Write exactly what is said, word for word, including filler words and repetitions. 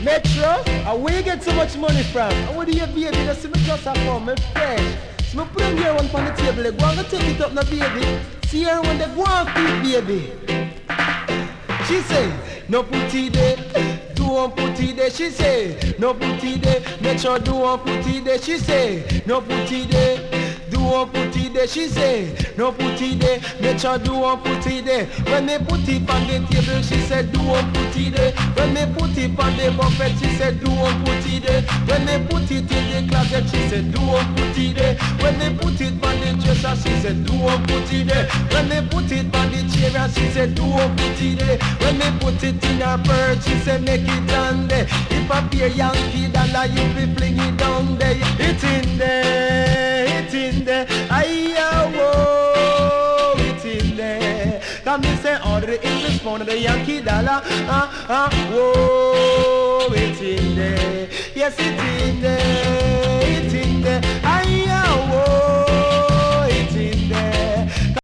Metro, and where you get so much money from? And where do you baby? Just see me just a come, me fresh. So me put them here one on the table, they go and go take it up now baby. See her when they go and feed baby. She say, no put it there, don't put it there. She say, no put it there, make sure don't put it there. She say, no put it there. Don't put it there, she say. No put it there, make sure don't put it there. When they put it on the table, she said, don't put it there. When they put it on the buffet, she said, don't put it there. When they put it in the closet, she said, don't put it there. When they put it on the dresser, she said, don't put it there. When they put it on the chair, she said, don't put it there. When they put it in her purse, she said, make it on there. If I pay Yankee dollar, you be fling it down there. It's in there, it's in there. Aye, whoa, it's in there. Come and say, order the English pound of the Yankee dollar. Ah, ah, whoa, it's in there. Yes, it's in there.